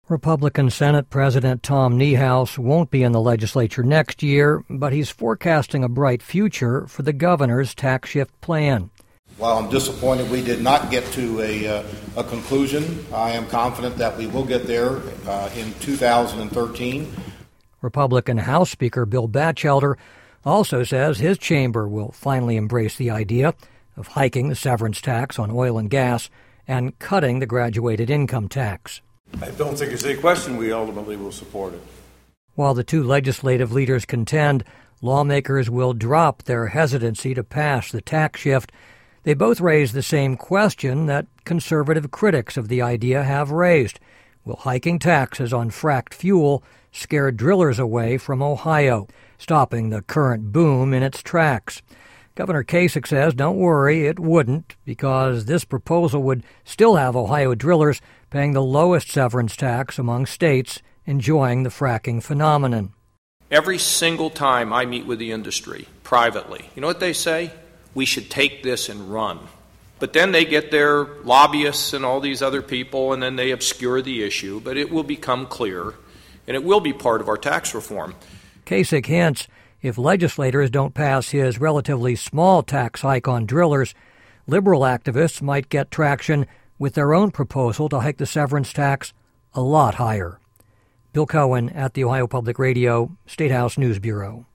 Republican Senate President Tom Niehaus won't be in the legislature next year, but he's forecasting a bright future for the governor's tax shift plan. While I'm disappointed we did not get to a conclusion, I am confident that we will get there in 2013. Republican House Speaker Bill Batchelder also says his chamber will finally embrace the idea of hiking the severance tax on oil and gas and cutting the graduated income tax. I don't think it's a question we ultimately will support it. While the two legislative leaders contend lawmakers will drop their hesitancy to pass the tax shift, they both raise the same question that conservative critics of the idea have raised. Will hiking taxes on fracked fuel scare drillers away from Ohio, stopping the current boom in its tracks? Governor Kasich says, don't worry, it wouldn't, because this proposal would still have Ohio drillers paying the lowest severance tax among states enjoying the fracking phenomenon. Every single time I meet with the industry privately, you know what they say? We should take this and run. But then they get their lobbyists and all these other people, and then they obscure the issue. But it will become clear, and it will be part of our tax reform. Kasich hints if legislators don't pass his relatively small tax hike on drillers, liberal activists might get traction with their own proposal to hike the severance tax a lot higher. Bill Cohen at the Ohio Public Radio State House News Bureau.